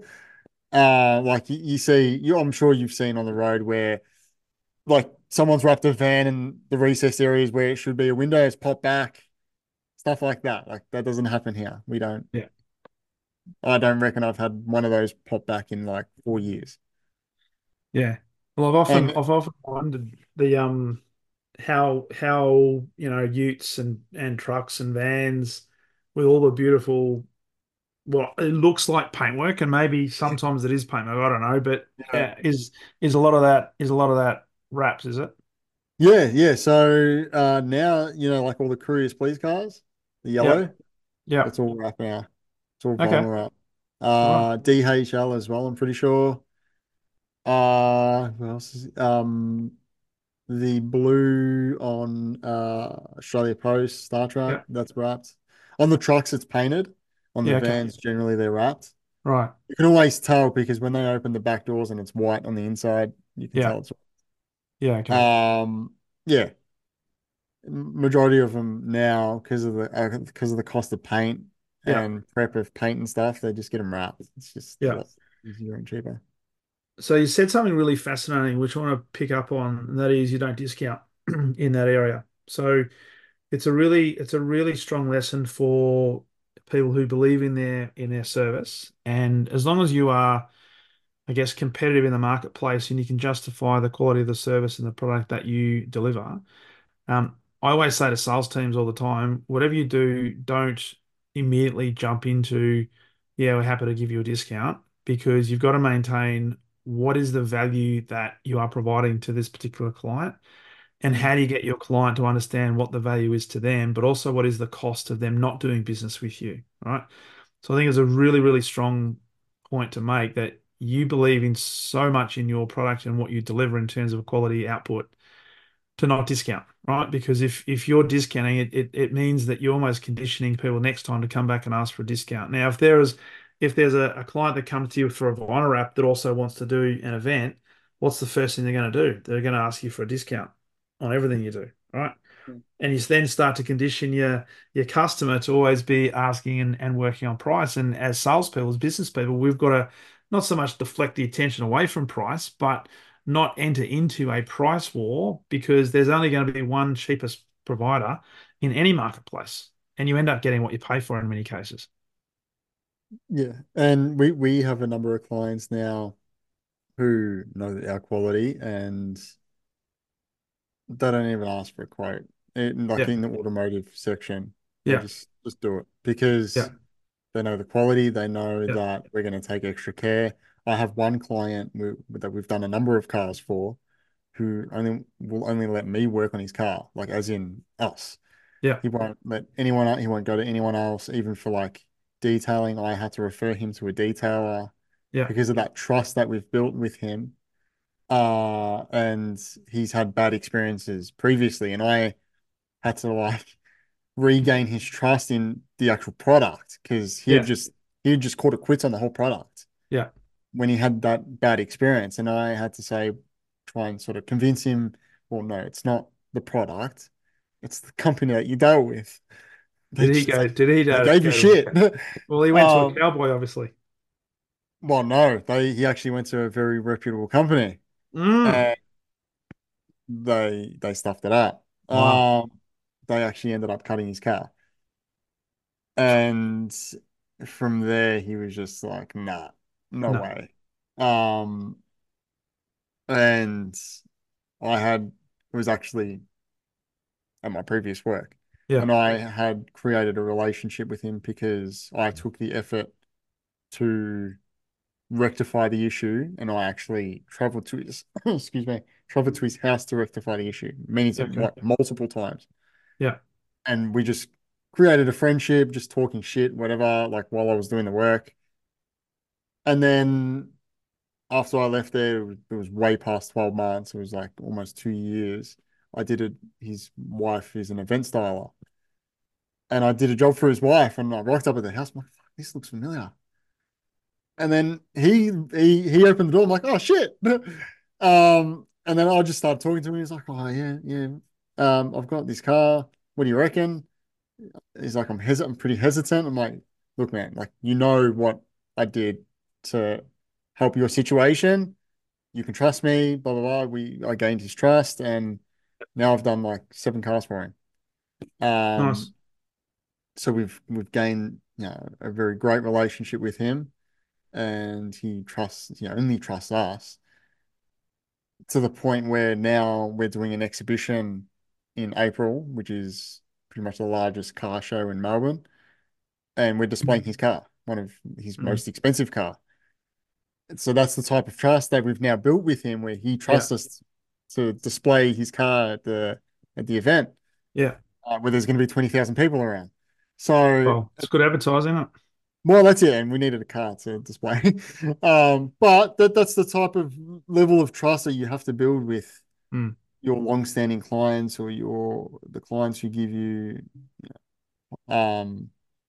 Uh, like you, you see, you, I'm sure you've seen on the road where like someone's wrapped a van in the recessed areas where it should be a window, it's popped back, stuff like that. Like that doesn't happen here. We don't, Yeah. I don't reckon I've had one of those pop back in like four years. Yeah. Well, I've often And I've often wondered the um how how you know utes and and trucks and vans with all the beautiful, well, it looks like paintwork, and maybe sometimes it is paintwork. I don't know, but yeah, uh, is is a lot of that is a lot of that wraps, is it? yeah, yeah. So uh now, you know, like all the Couriers Please cars, the Yep. yellow, Yep. that's all wrap now. It's all Okay. vinyl wrap. Right. Uh D H L as well, I'm pretty sure. Uh what else is um the blue on uh Australia Post, Star Trek, Yep. that's wrapped. On the trucks, it's painted. On the Yeah. Okay. vans, generally they're wrapped. Right. You can always tell because when they open the back doors and it's white on the inside, you can Yeah. tell it's Yeah. Okay. um yeah. Majority of them now because of the uh, because of the cost of paint Yeah. and prep of paint and stuff, they just get them wrapped. It's just a Yeah. lot easier and cheaper. So you said something really fascinating, which I want to pick up on, and that is you don't discount in that area. So it's a really it's a really strong lesson for people who believe in their in their service. And as long as you are, I guess, competitive in the marketplace and you can justify the quality of the service and the product that you deliver, um, I always say to sales teams all the time, whatever you do, don't immediately jump into, yeah, we're happy to give you a discount, because you've got to maintain what is the value that you are providing to this particular client, and Mm. how do you get your client to understand what the value is to them, but also what is the cost of them not doing business with you, right? So I think it's a really, really strong point to make that you believe in so much in your product and what you deliver in terms of quality output to not discount, right? Because if if you're discounting it, it, it means that you're almost conditioning people next time to come back and ask for a discount. Now, if there is if there's a, a client that comes to you for a vinyl wrap that also wants to do an event, what's the first thing they're going to do? They're going to ask you for a discount on everything you do, right? And you then start to condition your your customer to always be asking and, and working on price. And as salespeople, as business people, we've got to not so much deflect the attention away from price, but not enter into a price war, because there's only going to be one cheapest provider in any marketplace, and you end up getting what you pay for in many cases. Yeah. And we we have a number of clients now who know our quality and they don't even ask for a quote. It, like Yeah, in the automotive section. They Yeah. just just do it Yeah. because they know the quality. They know Yeah. that we're going to take extra care. I have one client we, that we've done a number of cars for who only will only let me work on his car, like as in us. Yeah. He won't let anyone out. He won't go to anyone else, even for like detailing. I had to refer him to a detailer Yeah. because of that trust that we've built with him. Uh, and he's had bad experiences previously, and I had to like regain his trust in the actual product because he had Yeah. just he had just called it quits on the whole product Yeah. when he had that bad experience. And I had to say, try and sort of convince him, well, no, it's not the product, it's the company that you dealt with. They Did he just go? Did he they go, gave you go to shit. a? Well, he went to a Um, cowboy, obviously. well, no, they he actually went to a very reputable company Mm. and they they stuffed it up. Wow. Um, they actually ended up cutting his car. And from there, he was just like, nah, no No. way. Um, and I had, it was actually at my previous work, Yeah. and I had created a relationship with him because I took the effort to rectify the issue, and I actually traveled to his, excuse me, traveled to his house to rectify the issue many, Okay. like multiple times. Yeah. And we just created a friendship, just talking shit, whatever, like while I was doing the work. And then after I left there, it was, it was way past twelve months. It was like almost two years. I did it. His wife is an event styler, and I did a job for his wife. And I rocked up at the house. I'm like, fuck, this looks familiar. And then he he he opened the door. I'm like, oh shit. um, and then I just started talking to him. He's like, oh yeah, yeah. Um, I've got this car. What do you reckon? He's like, I'm hesitant. I'm pretty hesitant. I'm like, look, man, like you know what I did to help your situation. You can trust me, blah blah blah. We I gained his trust, and now I've done like seven cars for him. Nice. Um, so we've we've gained you know a very great relationship with him, and he trusts you know only trusts us to the point where now we're doing an exhibition in April, which is pretty much the largest car show in Melbourne, and we're displaying his car, one of his Mm. most expensive car. So that's the type of trust that we've now built with him, where he Yeah. trusts us to display his car at the at the event, Yeah. uh, where there's going to be twenty thousand people around. So, Well, it's good advertising, isn't it? well, that's it, and we needed a car to display. um, but that that's the type of level of trust that you have to build with Mm. your long-standing clients or your the clients who give you um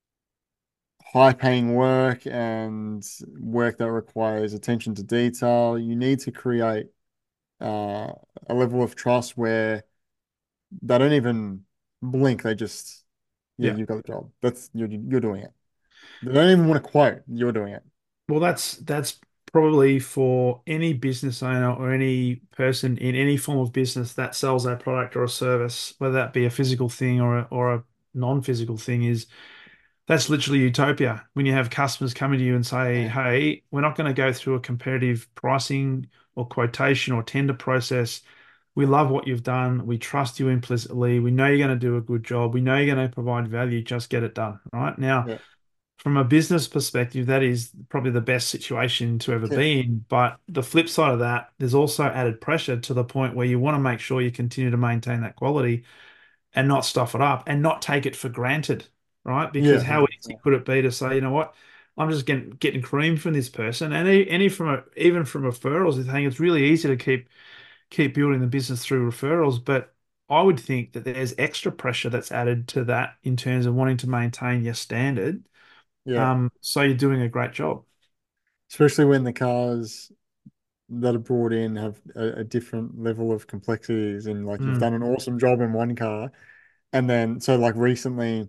high-paying work and work that requires attention to detail. You need to create uh, a level of trust where they don't even blink. They just, yeah, Yeah. you got the job. That's you're you're doing it. They don't even want to quote. You're doing it. Well, that's that's probably for any business owner or any person in any form of business that sells a product or a service, whether that be a physical thing or a, or a non-physical thing, is that's literally utopia. When you have customers coming to you and say, Yeah, "Hey, we're not going to go through a competitive pricing or quotation or tender process. We love what you've done. We trust you implicitly. We know you're going to do a good job. We know you're going to provide value. Just get it done." Right now, yeah, from a business perspective, that is probably the best situation to ever yeah, be in. But the flip side of that, there's also added pressure to the point where you want to make sure you continue to maintain that quality and not stuff it up and not take it for granted, right? yeah, Because how easy one hundred percent. could it be to say, you know what, I'm just getting getting cream from this person, and any, any from a, even from referrals, I think it's really easy to keep keep building the business through referrals, but I would think that there's extra pressure that's added to that in terms of wanting to maintain your standard. Yeah, Um, so you're doing a great job. especially when the cars that are brought in have a, a different level of complexities, and like you've Mm, done an awesome job in one car, and then so like recently,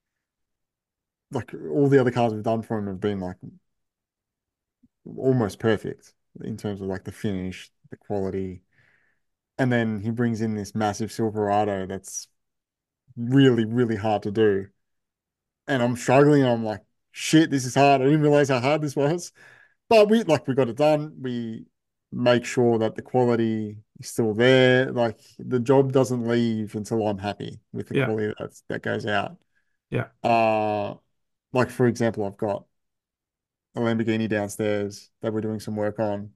like all the other cars we've done for him have been like almost perfect in terms of like the finish, the quality. And then he brings in this massive Silverado that's really, really hard to do. And I'm struggling. And I'm like, shit, this is hard. I didn't realize how hard this was. But we like we got it done. We make sure that the quality is still there. Like the job doesn't leave until I'm happy with the yeah. quality that's, that goes out. Yeah. Uh, like for example, I've got a Lamborghini downstairs that we're doing some work on,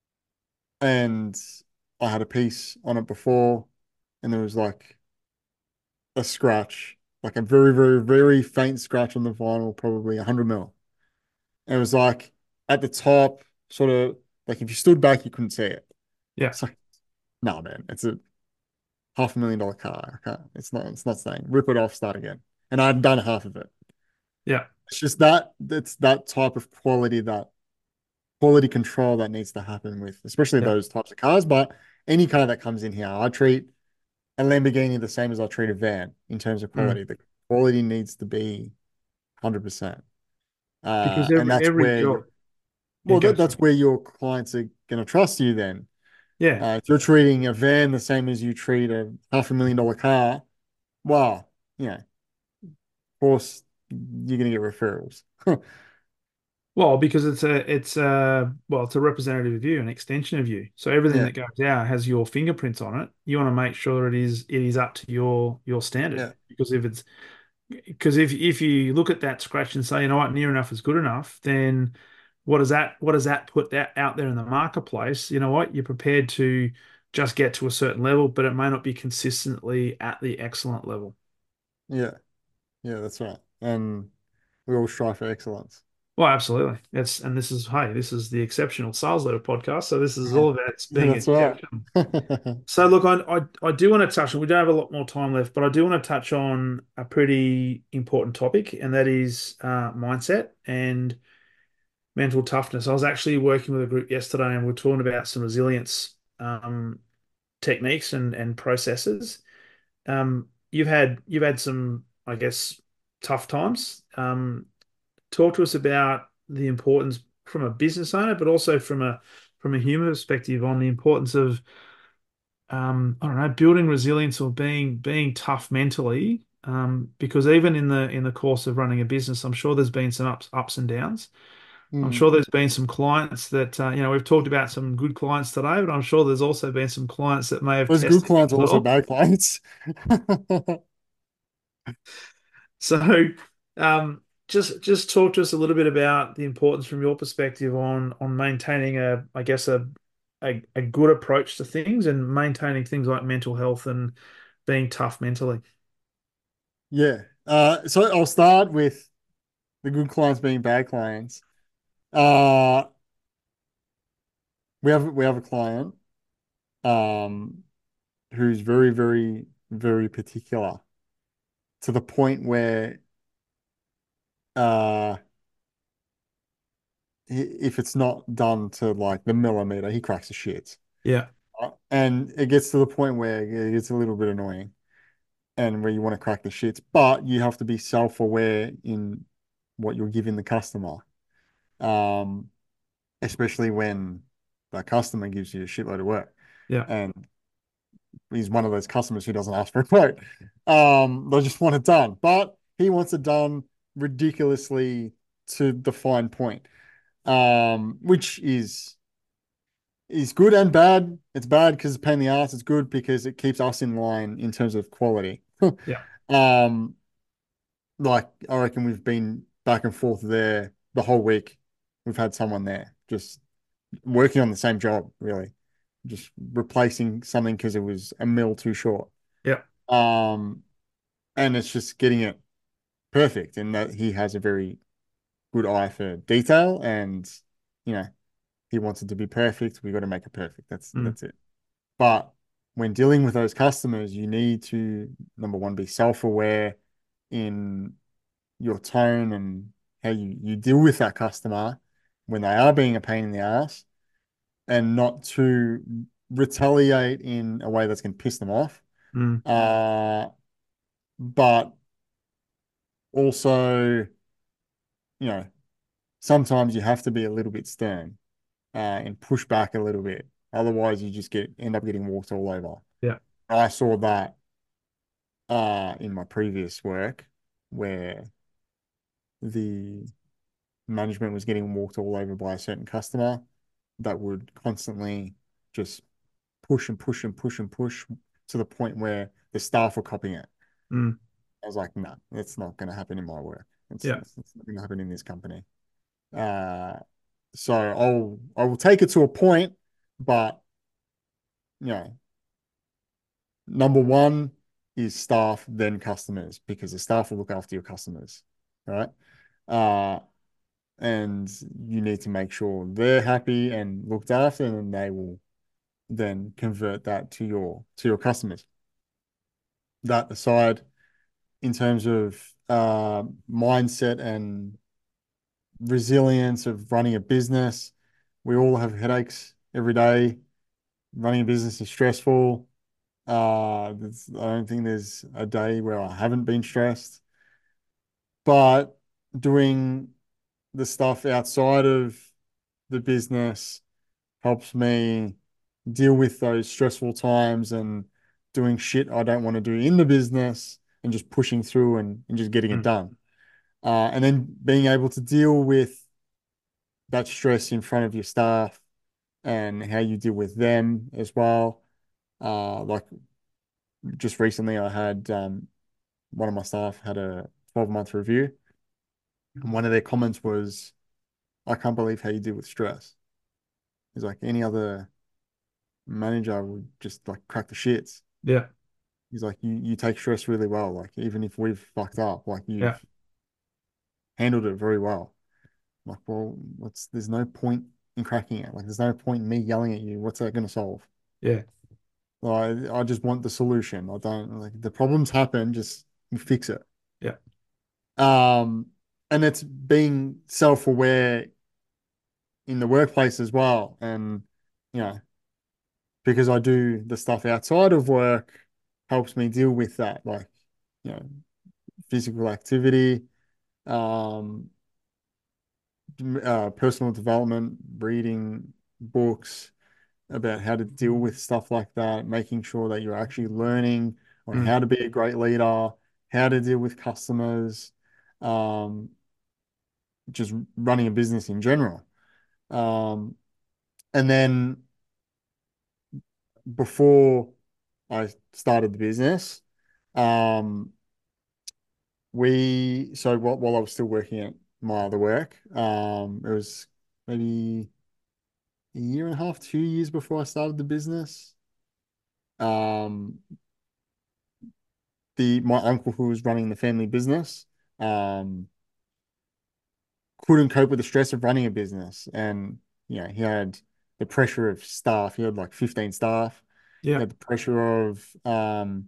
and I had a piece on it before, and there was like a scratch, like a very, very, very faint scratch on the vinyl, probably a hundred mil. And it was like at the top, sort of like if you stood back, you couldn't see it. Yeah. It's like, no, man, it's a half a million dollar car. I can't, it's not, it's not staying. Rip it off, start again. And I'd done half of it. Yeah. It's just that it's that type of quality, that quality control that needs to happen with, especially Yeah. those types of cars. But any car that comes in here, I treat a Lamborghini the same as I treat a van in terms of Mm. quality. The quality needs to be one hundred percent. Uh, Because and every that's every where job you, it well, that, goes. that's where your clients are going to trust you then. Yeah. Uh, if you're treating a van the same as you treat a half a million dollar car, well, you know, of course, you're going to get referrals. Well, because it's a it's a well, it's a representative of you, an extension of you. So everything Yeah, that goes out has your fingerprints on it. You want to make sure it is it is up to your your standard. yeah, Because if it's because if if you look at that scratch and say, you know what, near enough is good enough, then what does that what does that put that out there in the marketplace? You know what? You're prepared to just get to a certain level, but it may not be consistently at the excellent level. yeah, yeah, that's right. And we all strive for excellence. Well, absolutely. It's and this is hey, this is the exceptional sales letter podcast. So this is Yeah, all about yeah, being that's right. exceptional. So look, I, I I do want to touch on. We don't have a lot more time left, but I do want to touch on a pretty important topic, and that is uh, mindset and mental toughness. I was actually working with a group yesterday, and we are talking about some resilience um, techniques and and processes. Um, you've had you've had some, I guess, tough times. Um, talk to us about the importance from a business owner, but also from a from a human perspective on the importance of um, I don't know, building resilience or being being tough mentally. Um, because even in the in the course of running a business, I'm sure there's been some ups ups and downs. I'm Mm. sure there's been some clients that uh, you know we've talked about some good clients today, but I'm sure there's also been some clients that may have Those good tested you clients as are also well. bad clients. So, um, just just talk to us a little bit about the importance from your perspective on on maintaining a, I guess a a, a good approach to things and maintaining things like mental health and being tough mentally. Yeah. Uh, so I'll start with the good clients being bad clients. Uh, we have we have a client um who's very, very, very particular to the point where uh if it's not done to like the millimeter, he cracks the shit. Yeah. Uh, And it gets to the point where it gets a little bit annoying and where you want to crack the shits, but you have to be self-aware in what you're giving the customer. Um, especially when the customer gives you a shitload of work. Yeah. And he's one of those customers who doesn't ask for a quote. Um, they just want it done, but he wants it done ridiculously to the fine point, um, which is is good and bad. It's bad because it's a pain in the ass. It's good because it keeps us in line in terms of quality. Yeah. um, like I reckon we've been back and forth there the whole week. We've had someone there just working on the same job, really, just replacing something because it was a mil too short. Yeah. Um, and it's just getting it perfect, and that he has a very good eye for detail, and you know he wants it to be perfect. We got to make it perfect. That's Mm, that's it. But when dealing with those customers, you need to number one be self-aware in your tone and how you, you deal with that customer when they are being a pain in the ass, and not to retaliate in a way that's going to piss them off. mm, Uh, but also, you know, sometimes you have to be a little bit stern uh, and push back a little bit. Otherwise, you just get end up getting walked all over. yeah. I saw that uh, in my previous work where the management was getting walked all over by a certain customer that would constantly just push and push and push and push to the point where the staff were copying it. Mm, I was like, no, it's not going to happen in my work. It's, Yeah. it's, it's not going to happen in this company. Uh, so I'll I will take it to a point, but you know, number one is staff, then customers, because the staff will look after your customers, right? Uh, and you need to make sure they're happy and looked after, and they will then convert that to your to your customers. That aside, in terms of uh, mindset and resilience of running a business, we all have headaches every day. Running a business is stressful. Uh, I don't think there's a day where I haven't been stressed, but doing the stuff outside of the business helps me deal with those stressful times and doing shit I don't want to do in the business and just pushing through and, and just getting it Mm. done. Uh, and then being able to deal with that stress in front of your staff and how you deal with them as well. Uh, like just recently, I had um, one of my staff had a twelve month review, and one of their comments was, "I can't believe how you deal with stress." He's like, any other manager would just like crack the shits. Yeah. He's like, you you take stress really well. Like even if we've fucked up, like Yeah. you've handled it very well. I'm like, well, what's there's no point in cracking it. Like there's no point in me yelling at you. What's that going to solve? Yeah. Like, I just want the solution. I don't like the problems happen, just fix it. Yeah. Um, and it's being self-aware in the workplace as well. And you know, because I do the stuff outside of work helps me deal with that, like, you know, physical activity, um, uh, personal development, reading books about how to deal with stuff like that, making sure that you're actually learning on Mm. how to be a great leader, how to deal with customers, um, just running a business in general. Um, and then before I started the business, um, we so while, while I was still working at my other work, um, it was maybe a year and a half, two years before I started the business. Um, the my uncle who was running the family business, um, couldn't cope with the stress of running a business, and you know he had the pressure of staff. He had like fifteen staff. He Yeah. had the pressure of um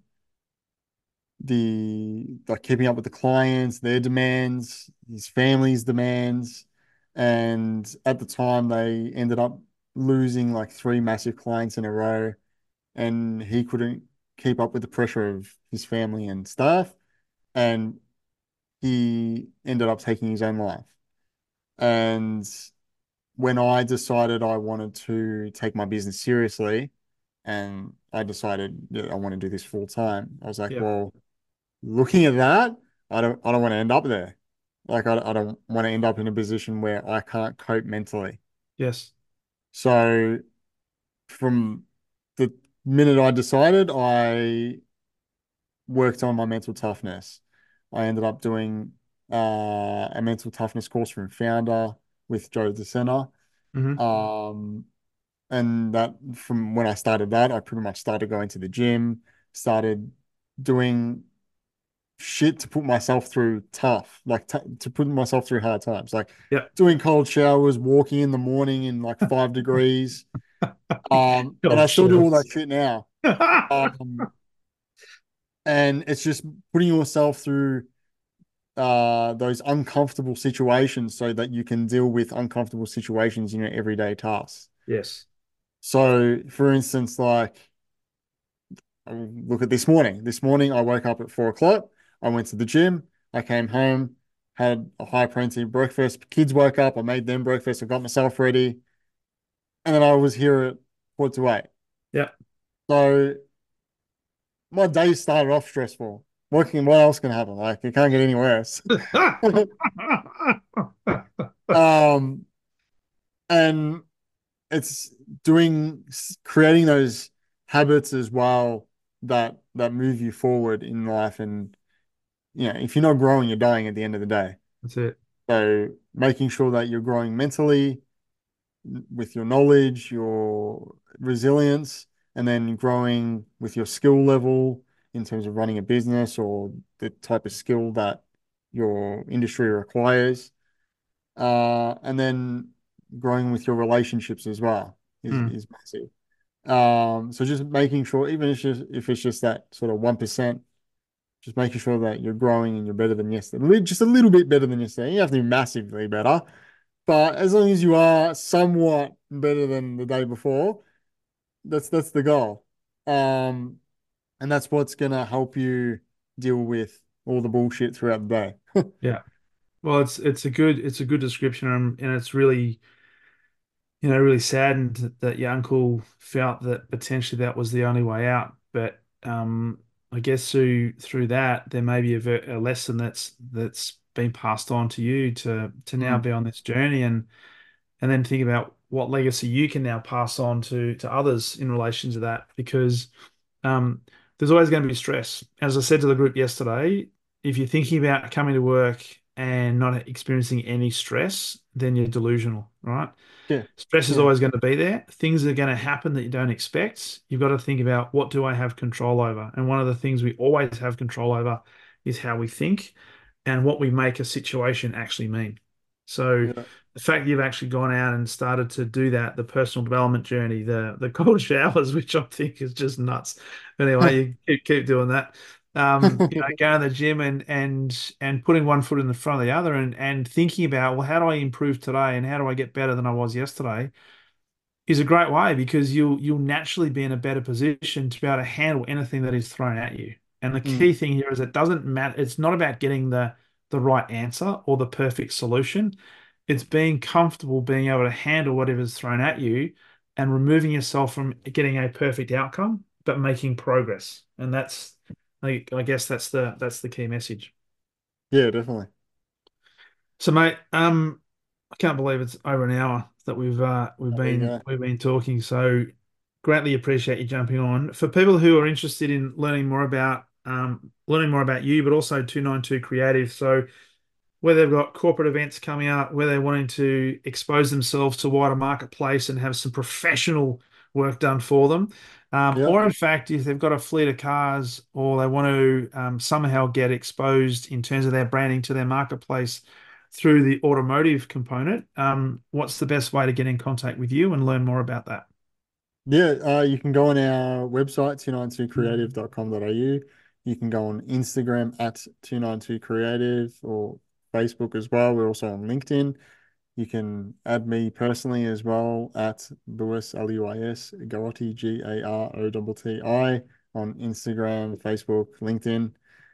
the like keeping up with the clients, their demands, his family's demands. And at the time, they ended up losing like three massive clients in a row, and he couldn't keep up with the pressure of his family and staff. And he ended up taking his own life. And when I decided I wanted to take my business seriously, and I decided that I want to do this full time, I was like, Yeah. well, looking at that, I don't I don't want to end up there. Like I, I don't want to end up in a position where I can't cope mentally. Yes. So from the minute I decided, I worked on my mental toughness. I ended up doing uh, a mental toughness course from Founder with Joe DeSena. Hmm. Um, and that from when I started that, I pretty much started going to the gym, started doing shit to put myself through tough, like t to put myself through hard times, like Yeah. doing cold showers, walking in the morning in like five degrees. Um, and I Cold still do all that showers. shit now. Um, and it's just putting yourself through uh those uncomfortable situations so that you can deal with uncomfortable situations in your everyday tasks. Yes. So, for instance, like look at this morning. This morning, I woke up at four o'clock. I went to the gym. I came home, had a high protein breakfast. Kids woke up. I made them breakfast. I got myself ready. And then I was here at quarter to eight. Yeah. So my day started off stressful. Working, what else can happen? Like, it can't get any worse. Um, and it's doing, creating those habits as well that that move you forward in life and you know, if you're not growing, you're dying at the end of the day. That's it. So making sure that you're growing mentally with your knowledge, your resilience, and then growing with your skill level in terms of running a business or the type of skill that your industry requires. Uh, and then growing with your relationships as well is, Mm. is massive. Um, so just making sure, even if it's just, if it's just that sort of one percent, just making sure that you're growing and you're better than yesterday, just a little bit better than yesterday. You have to be massively better, but as long as you are somewhat better than the day before, that's that's the goal. Um, and that's what's gonna help you deal with all the bullshit throughout the day. Yeah. Well, it's it's a good it's a good description, and, and it's really, you know, really saddened that your uncle felt that potentially that was the only way out. But um, I guess through through that, there may be a, ver- a lesson that's that's been passed on to you to to now Mm, be on this journey, and and then think about what legacy you can now pass on to to others in relation to that, because um, there's always going to be stress. As I said to the group yesterday, if you're thinking about coming to work and not experiencing any stress, then you're delusional, right? yeah, Stress is yeah, always going to be there. Things are going to happen that you don't expect. You've got to think about, what do I have control over? And one of the things we always have control over is how we think and what we make a situation actually mean. So yeah. the fact that you've actually gone out and started to do that, the personal development journey, the the cold showers, which I think is just nuts. Anyway, you keep, keep doing that. Um, you know, going to the gym and and and putting one foot in the front of the other, and and thinking about, well, how do I improve today and how do I get better than I was yesterday, is a great way, because you'll you'll naturally be in a better position to be able to handle anything that is thrown at you. And the key Mm, thing here is, it doesn't matter. It's not about getting the the right answer or the perfect solution. It's being comfortable being able to handle whatever's thrown at you and removing yourself from getting a perfect outcome, but making progress. And that's, I, I guess that's the that's the key message. yeah, definitely. So, mate, um, I can't believe it's over an hour that we've uh, we've There you been go. we've been talking. So greatly appreciate you jumping on. For people who are interested in learning more about um, learning more about you, but also two ninety-two Creative. So where they've got corporate events coming up, where they're wanting to expose themselves to wider marketplace and have some professional work done for them. Um, Yeah. or in fact, if they've got a fleet of cars or they want to um, somehow get exposed in terms of their branding to their marketplace through the automotive component, um, what's the best way to get in contact with you and learn more about that? Yeah, uh, you can go on our website, two nine two creative dot com dot a u. You can go on Instagram at two nine two creative or Facebook as well. We're also on LinkedIn. You can add me personally as well at Lewis, L U I S, Garotti, G A R O T T I on Instagram, Facebook, LinkedIn.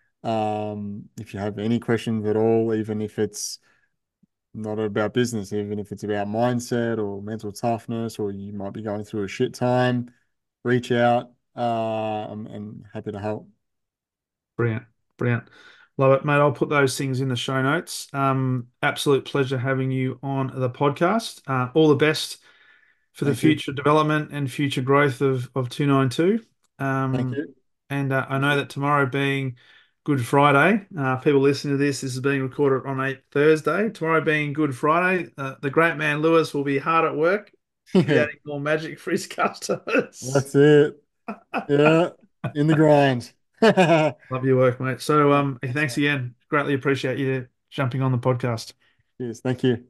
Um, if you have any questions at all, even if it's not about business, even if it's about mindset or mental toughness, or you might be going through a shit time, reach out. Uh, I'm, I'm happy to help. Brilliant. Brilliant. Love it, mate. I'll put those things in the show notes. Um, absolute pleasure having you on the podcast. Uh, all the best for the Thank you. future development and future growth of, of two ninety-two. Thank Um, you. and uh, I know that tomorrow being Good Friday, uh, people listening to this, this is being recorded on a Thursday. Tomorrow being Good Friday, uh, the great man Lewis will be hard at work, Yeah, creating more magic for his customers. that's it. Yeah, in the grind. Love your work, mate. So, Yeah, um, thanks, thanks mate. again. Greatly appreciate you jumping on the podcast. Cheers. Thank you.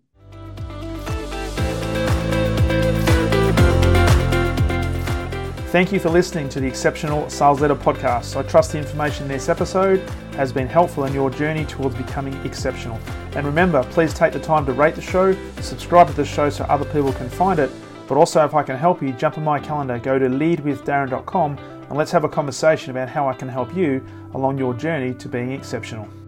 Thank you for listening to the Exceptional Sales Leader podcast. I trust the information in this episode has been helpful in your journey towards becoming exceptional. And remember, please take the time to rate the show, subscribe to the show so other people can find it. But also, if I can help you, jump on my calendar, go to lead with darren dot com, and let's have a conversation about how I can help you along your journey to being exceptional.